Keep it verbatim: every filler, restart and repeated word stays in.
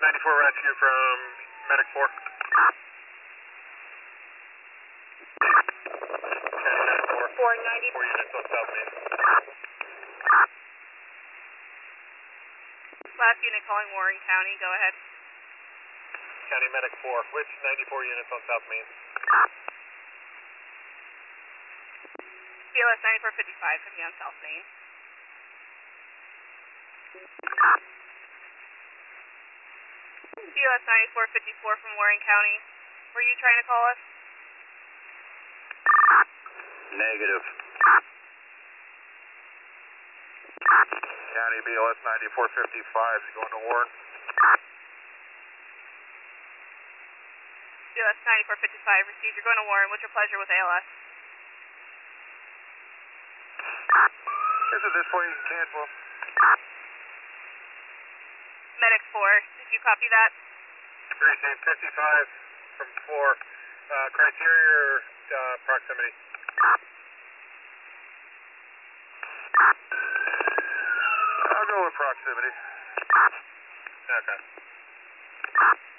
ninety-four rescue from Medic four. four ninety. four units on South Main. Last unit calling Warren County, go ahead. County Medic four, which ninety-four units on South Main? B L S ninety-four fifty-five, could be on South Main. B L S ninety-four fifty-four from Warren County. Were you trying to call us? Negative. County B L S ninety-four fifty-five, is going to Warren? B L S ninety-four fifty-five, received. You're going to Warren. What's your pleasure with A L S? This is this point, you can cancel. Medic four, did you copy that? Received fifty-five from four. Uh, criteria or uh, proximity? I'll go with proximity. Okay.